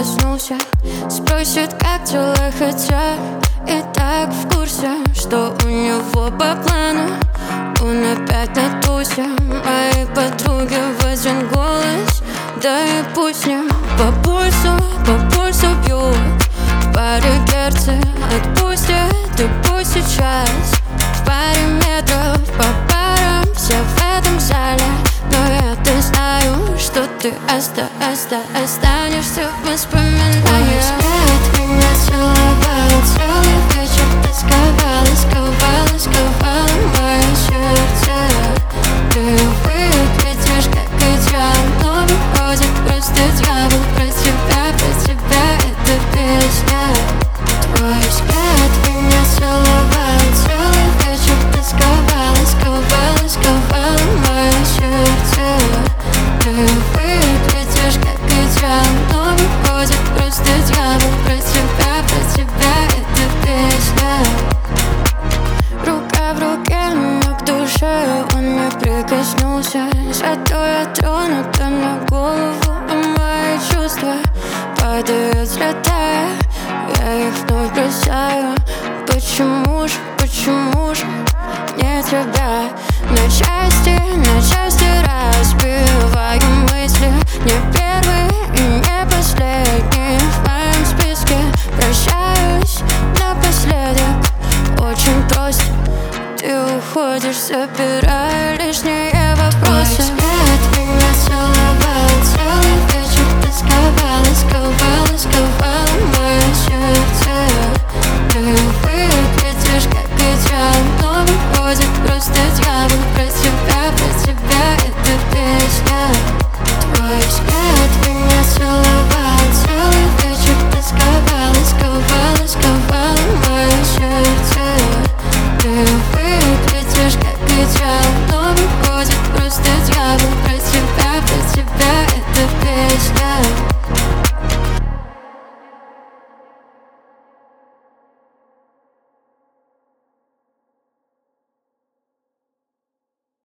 прикоснулся, спросит, как дела, хотя и так в курсе, что у него по плану. Он опять на тусе, мои подруги в один голос. Да и пусть не по пульсу бьют в паре герцев. Отпустит и пусть сейчас в паре метров по парам все в этом зале. Но я-то знаю, что ты останешься в воспоминаниях. Твой взгляд меня целовал целый вечер. Ты сковала мое сердце. Ты выглядишь как идеал, но выходит просто дьявол. Про тебя эта песня. Твой взгляд меня целовал целый вечер. Ты сковала мое сердце. Ты выглядишь как идеал, но выходит просто дьявол. Про тебя эта песня. Рука в руке, но к душе он не прикоснулся. Зато я тронута на голову, а мои чувства падают, взлетая. Я их вновь бросаю. Почему же не тебя на части